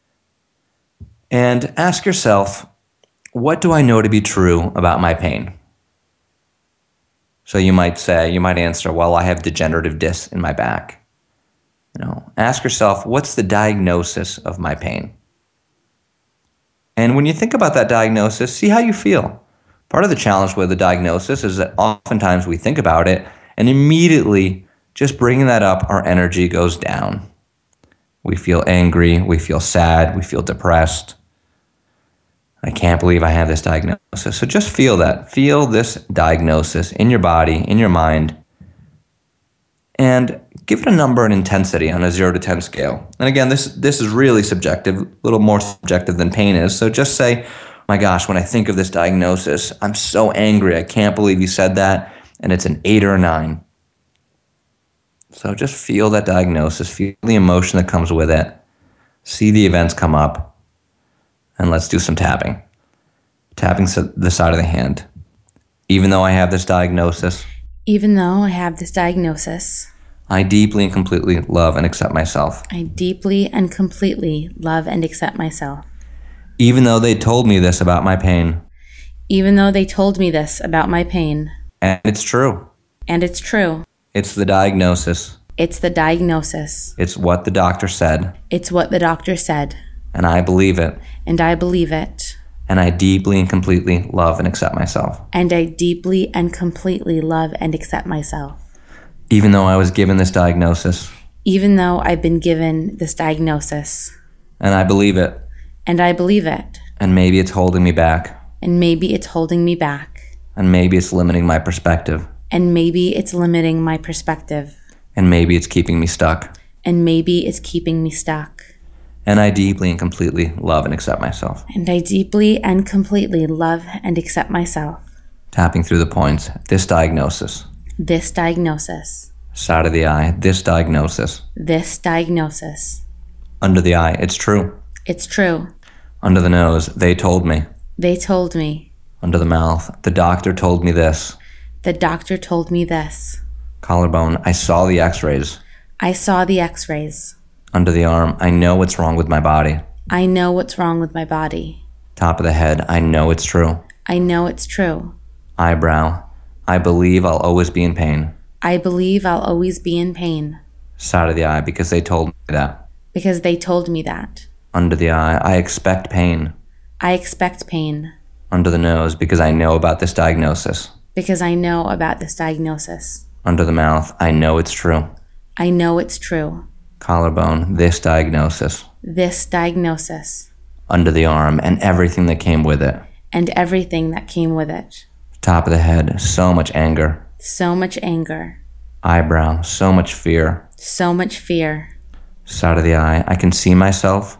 and ask yourself, what do I know to be true about my pain? So you might say, you might answer, well, I have degenerative disc in my back. You know, ask yourself, what's the diagnosis of my pain? And when you think about that diagnosis, see how you feel. Part of the challenge with the diagnosis is that oftentimes we think about it and immediately just bringing that up, our energy goes down. We feel angry, we feel sad, we feel depressed. I can't believe I have this diagnosis. So just feel that. Feel this diagnosis in your body, in your mind, and give it a number and intensity on a zero to ten scale. And again, this this is really subjective, a little more subjective than pain is. So just say, my gosh, when I think of this diagnosis, I'm so angry. I can't believe you said that. And it's an eight or a nine. So just feel that diagnosis. Feel the emotion that comes with it. See the events come up. And let's do some tapping. Tapping the side of the hand. Even though I have this diagnosis. Even though I have this diagnosis. I deeply and completely love and accept myself. I deeply and completely love and accept myself. Even though they told me this about my pain. Even though they told me this about my pain. And it's true. And it's true. It's the diagnosis. It's the diagnosis. It's what the doctor said. It's what the doctor said. And I believe it. And I believe it. And I deeply and completely love and accept myself. And I deeply and completely love and accept myself. Even though I was given this diagnosis. Even though I've been given this diagnosis. And I believe it. And I believe it. And maybe it's holding me back. And maybe it's holding me back. And maybe it's limiting my perspective. And maybe it's limiting my perspective. And maybe it's keeping me stuck. And maybe it's keeping me stuck. And I deeply and completely love and accept myself. And I deeply and completely love and accept myself. Tapping through the points, this diagnosis. This diagnosis. Side of the eye, this diagnosis. This diagnosis. Under the eye, it's true. It's true. Under the nose, they told me. They told me. Under the mouth, the doctor told me this. The doctor told me this. Collarbone, I saw the x-rays. I saw the x-rays. Under the arm, I know what's wrong with my body. I know what's wrong with my body. Top of the head, I know it's true. I know it's true. Eyebrow, I believe I'll always be in pain. I believe I'll always be in pain. Side of the eye, because they told me that. Because they told me that. Under the eye, I expect pain. I expect pain. Under the nose, because I know about this diagnosis. Because I know about this diagnosis. Under the mouth, I know it's true. I know it's true. Collarbone, this diagnosis. This diagnosis. Under the arm, and everything that came with it. And everything that came with it. Top of the head, so much anger. So much anger. Eyebrow, so much fear. So much fear. Side of the eye, I can see myself.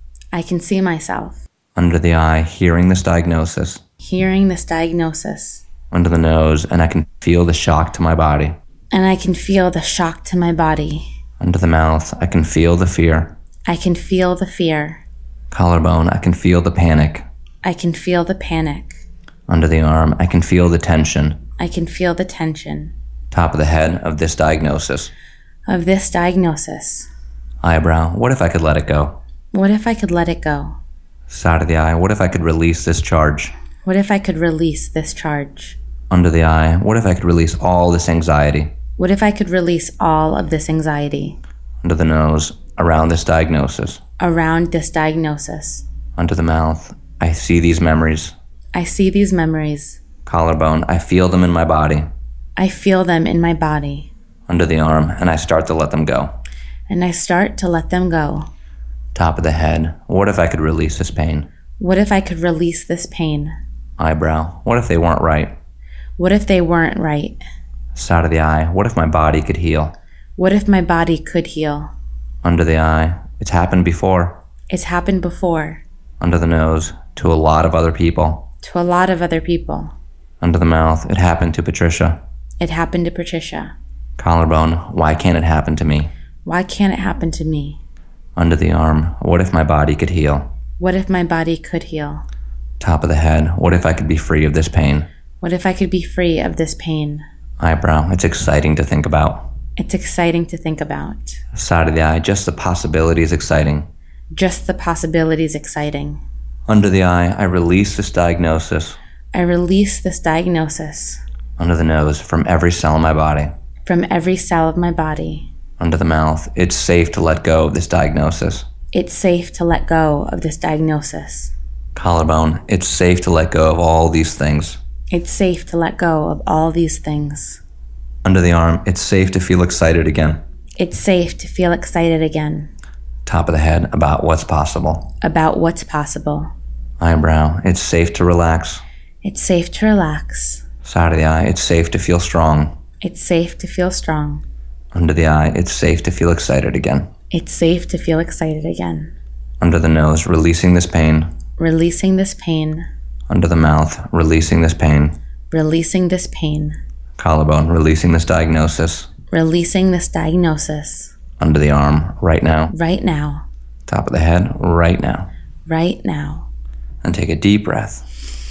I can see myself. Under the eye, hearing this diagnosis. Hearing this diagnosis. Under the nose, and I can feel the shock to my body. And I can feel the shock to my body. Under the mouth, I can feel the fear. I can feel the fear. Collarbone, I can feel the panic. I can feel the panic. Under the arm, I can feel the tension. I can feel the tension. Top of the head of this diagnosis. Of this diagnosis. Eyebrow, what if I could let it go? What if I could let it go? Side of the eye, what if I could release this charge? What if I could release this charge? Under the eye, what if I could release all this anxiety? What if I could release all of this anxiety? Under the nose, around this diagnosis. Around this diagnosis. Under the mouth, I see these memories. I see these memories. Collarbone, I feel them in my body. I feel them in my body. Under the arm, and I start to let them go. And I start to let them go. Top of the head, what if I could release this pain? What if I could release this pain? Eyebrow, what if they weren't right? What if they weren't right? Side of the eye, what if my body could heal? What if my body could heal? Under the eye, it's happened before. It's happened before. Under the nose, to a lot of other people. To a lot of other people. Under the mouth, it happened to Patricia. It happened to Patricia. Collarbone, why can't it happen to me? Why can't it happen to me? Under the arm, what if my body could heal? What if my body could heal? Top of the head, what if I could be free of this pain? What if I could be free of this pain? Eyebrow, it's exciting to think about. It's exciting to think about. Side of the eye, just the possibility is exciting. Just the possibilities exciting. Under the eye, I release this diagnosis. I release this diagnosis. Under the nose, from every cell in my body. From every cell of my body. Under the mouth, it's safe to let go of this diagnosis. It's safe to let go of this diagnosis. Collarbone, it's safe to let go of all these things. It's safe to let go of all these things. Under the arm, it's safe to feel excited again. It's safe to feel excited again. Top of the head, about what's possible. About what's possible. Eyebrow, it's safe to relax. It's safe to relax. Side of the eye, it's safe to feel strong. It's safe to feel strong. Under the eye, it's safe to feel excited again. It's safe to feel excited again. Under the nose, releasing this pain. Releasing this pain. Under the mouth, releasing this pain. Releasing this pain. Collarbone, releasing this diagnosis. Releasing this diagnosis. Under the arm, right now. Right now. Top of the head, right now. Right now. And take a deep breath.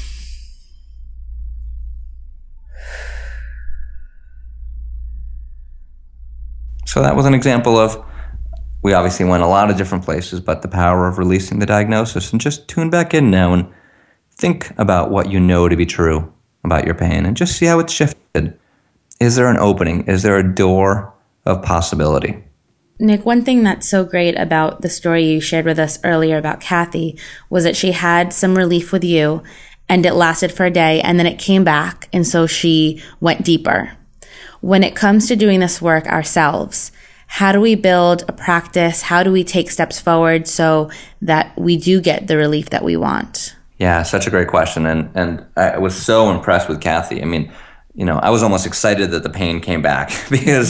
So that was an example of, we obviously went a lot of different places, but the power of releasing the diagnosis. And just tune back in now and think about what you know to be true about your pain and just see how it's shifted. Is there an opening? Is there a door of possibility? Nick, one thing that's so great about the story you shared with us earlier about Kathy was that she had some relief with you and it lasted for a day and then it came back. And so she went deeper. When it comes to doing this work ourselves, how do we build a practice? How do we take steps forward so that we do get the relief that we want? Yeah, such a great question. And and I was so impressed with Kathy. I mean, you know, I was almost excited that the pain came back because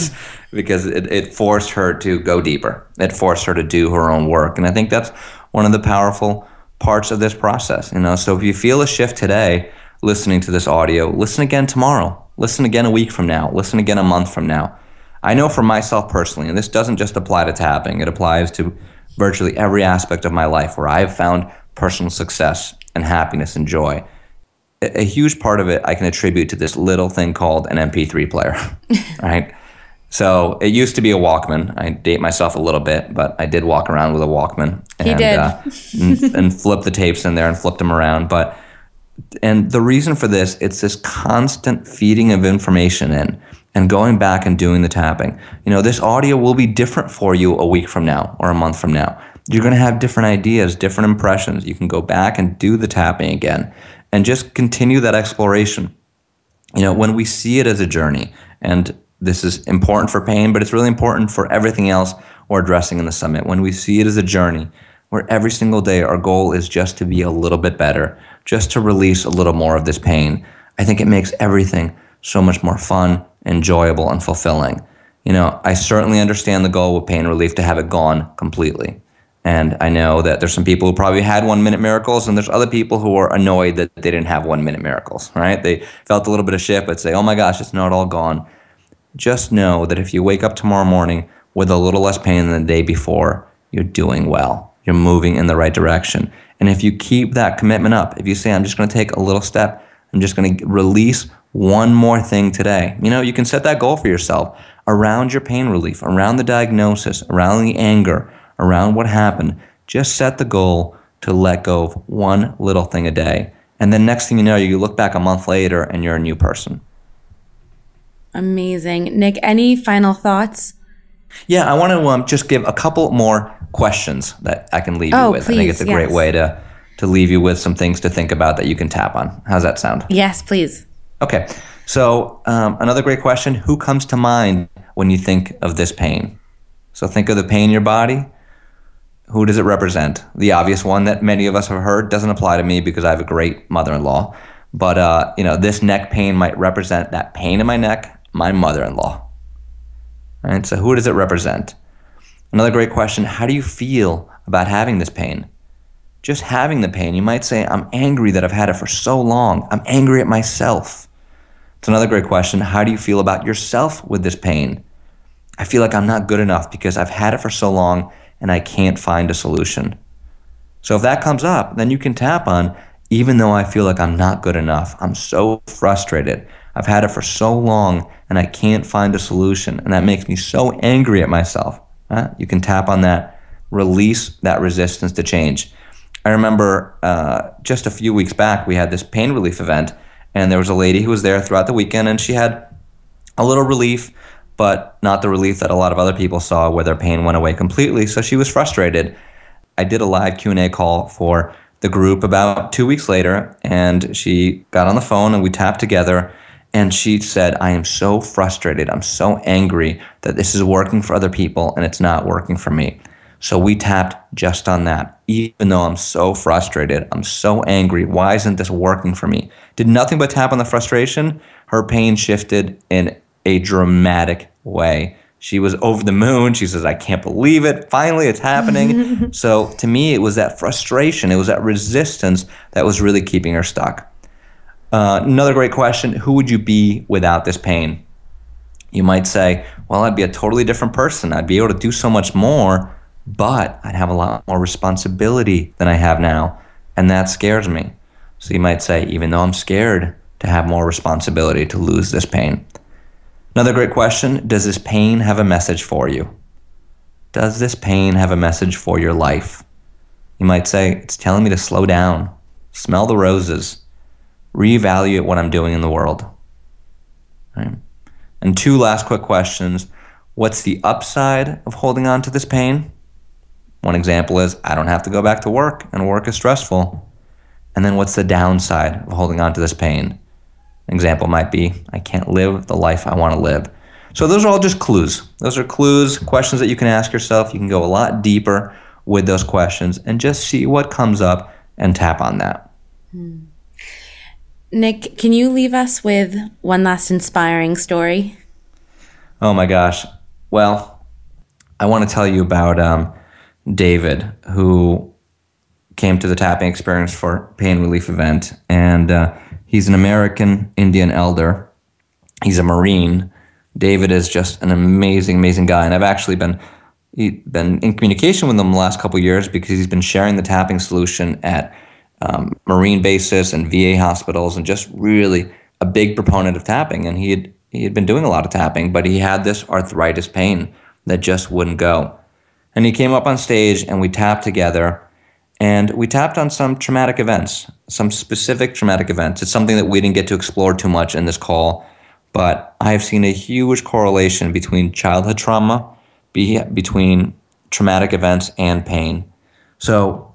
because it, it forced her to go deeper. It forced her to do her own work. And I think that's one of the powerful parts of this process. You know, so if you feel a shift today, listening to this audio, listen again tomorrow, listen again a week from now, listen again a month from now. I know for myself personally, and this doesn't just apply to tapping, it applies to virtually every aspect of my life where I have found personal success and happiness and joy. A, a huge part of it I can attribute to this little thing called an M P three player, right? So it used to be a Walkman. I date myself a little bit, but I did walk around with a Walkman. And, he did. uh, and, and flip the tapes in there and flipped them around. But and the reason for this, it's this constant feeding of information in and going back and doing the tapping. You know, this audio will be different for you a week from now or a month from now. You're going to have different ideas, different impressions. You can go back and do the tapping again and just continue that exploration. You know, when we see it as a journey, and this is important for pain, but it's really important for everything else we're addressing in the summit. When we see it as a journey, where every single day our goal is just to be a little bit better, just to release a little more of this pain, I think it makes everything so much more fun, enjoyable, and fulfilling. You know, I certainly understand the goal with pain relief to have it gone completely. And I know that there's some people who probably had one-minute miracles, and there's other people who are annoyed that they didn't have one-minute miracles, right? They felt a little bit of shit, but say, oh my gosh, it's not all gone. Just know that if you wake up tomorrow morning with a little less pain than the day before, you're doing well. You're moving in the right direction. And if you keep that commitment up, if you say, I'm just going to take a little step, I'm just going to release one more thing today. You know, you can set that goal for yourself around your pain relief, around the diagnosis, around the anger, around what happened. Just set the goal to let go of one little thing a day. And then next thing you know, you look back a month later and you're a new person. Amazing. Nick, any final thoughts? Yeah, I want to um, just give a couple more questions that I can leave oh, you with. Please, I think it's a yes. great way to, to leave you with some things to think about that you can tap on. How's that sound? Yes, please. Okay. So um, another great question, who comes to mind when you think of this pain? So think of the pain in your body. Who does it represent? The obvious one that many of us have heard doesn't apply to me because I have a great mother-in-law. But uh, you know, this neck pain might represent that pain in my neck, my mother-in-law. Right? So who does it represent? Another great question, how do you feel about having this pain? Just having the pain, you might say, I'm angry that I've had it for so long. I'm angry at myself. It's another great question, how do you feel about yourself with this pain? I feel like I'm not good enough because I've had it for so long and I can't find a solution. So if that comes up, then you can tap on, even though I feel like I'm not good enough, I'm so frustrated. I've had it for so long and I can't find a solution, and that makes me so angry at myself. Huh? You can tap on that, release that resistance to change. I remember uh, just a few weeks back, we had this pain relief event, and there was a lady who was there throughout the weekend, and she had a little relief, but not the relief that a lot of other people saw where their pain went away completely, so she was frustrated. I did a live Q and A call for the group about two weeks later, and she got on the phone and we tapped together. And she said, I am so frustrated. I'm so angry that this is working for other people and it's not working for me. So we tapped just on that. Even though I'm so frustrated, I'm so angry, why isn't this working for me? Did nothing but tap on the frustration. Her pain shifted in a dramatic way. She was over the moon. She says, I can't believe it. Finally, it's happening. So to me, it was that frustration. It was that resistance that was really keeping her stuck. Uh, another great question, who would you be without this pain? You might say, well, I'd be a totally different person. I'd be able to do so much more, but I'd have a lot more responsibility than I have now, and that scares me. So you might say, even though I'm scared to have more responsibility, to lose this pain. Another great question, does this pain have a message for you? Does this pain have a message for your life? You might say, it's telling me to slow down, smell the roses, reevaluate what I'm doing in the world. Right? And two last quick questions. What's the upside of holding on to this pain? One example is, I don't have to go back to work, and work is stressful. And then what's the downside of holding on to this pain? An example might be, I can't live the life I want to live. So those are all just clues. Those are clues, questions that you can ask yourself. You can go a lot deeper with those questions and just see what comes up and tap on that. Hmm. Nick, can you leave us with one last inspiring story? Oh my gosh. Well, I want to tell you about um, David, who came to the tapping experience for pain relief event. And uh, he's an American Indian elder. He's a Marine. David is just an amazing, amazing guy. And I've actually been been in communication with him the last couple of years because he's been sharing the tapping solution at um, Marine bases and V A hospitals, and just really a big proponent of tapping. And he had he had been doing a lot of tapping, but he had this arthritis pain that just wouldn't go. And he came up on stage and we tapped together, and we tapped on some traumatic events, some specific traumatic events. It's something that we didn't get to explore too much in this call, but I have seen a huge correlation between childhood trauma, be, between traumatic events and pain. So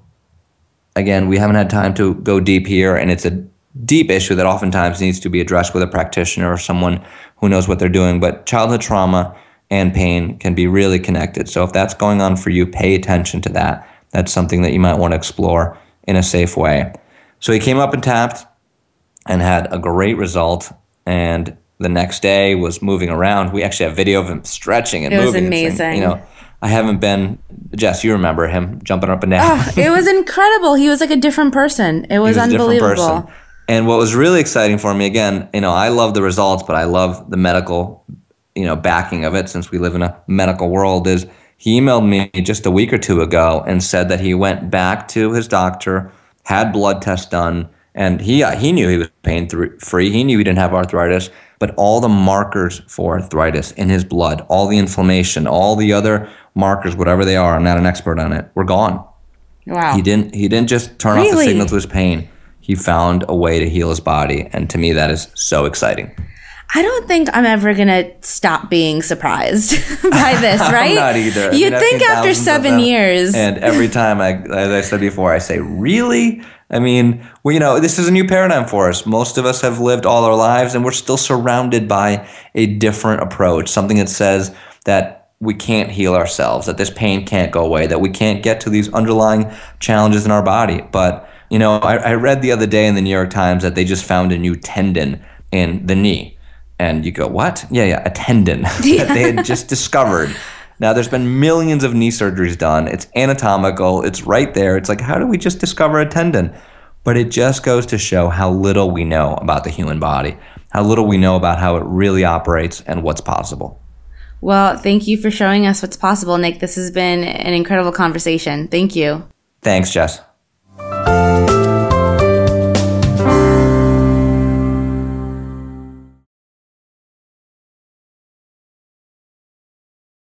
again, we haven't had time to go deep here, and it's a deep issue that oftentimes needs to be addressed with a practitioner or someone who knows what they're doing. But childhood trauma and pain can be really connected. So if that's going on for you, pay attention to that. That's something that you might want to explore in a safe way. So he came up and tapped and had a great result. And the next day was moving around. We actually have video of him stretching and it moving. It was amazing. And, you know, I haven't been, Jess, you remember him jumping up and down. Oh, it was incredible. He was like a different person. It was, he was unbelievable. A different person. And what was really exciting for me, again, you know, I love the results, but I love the medical, you know, backing of it, since we live in a medical world, is he emailed me just a week or two ago and said that he went back to his doctor, had blood tests done, and he he knew he was pain free. He knew he didn't have arthritis, but all the markers for arthritis in his blood, all the inflammation, all the other markers, whatever they are, I'm not an expert on it, were gone. Wow. He didn't he didn't just turn really? off the signal to his pain. He found a way to heal his body, and to me that is so exciting. I don't think I'm ever going to stop being surprised by this, right? I'm not either. You'd I mean, think after seven years. And every time, I, as I said before, I say, really? I mean, well, you know, this is a new paradigm for us. Most of us have lived all our lives, and we're still surrounded by a different approach, something that says that we can't heal ourselves, that this pain can't go away, that we can't get to these underlying challenges in our body. But, you know, I, I read the other day in the New York Times that they just found a new tendon in the knee. And you go, what? Yeah, yeah, a tendon Yeah. that they had just discovered. Now, there's been millions of knee surgeries done. It's anatomical. It's right there. It's like, how do we just discover a tendon? But it just goes to show how little we know about the human body, how little we know about how it really operates and what's possible. Well, thank you for showing us what's possible, Nick. This has been an incredible conversation. Thank you. Thanks, Jess.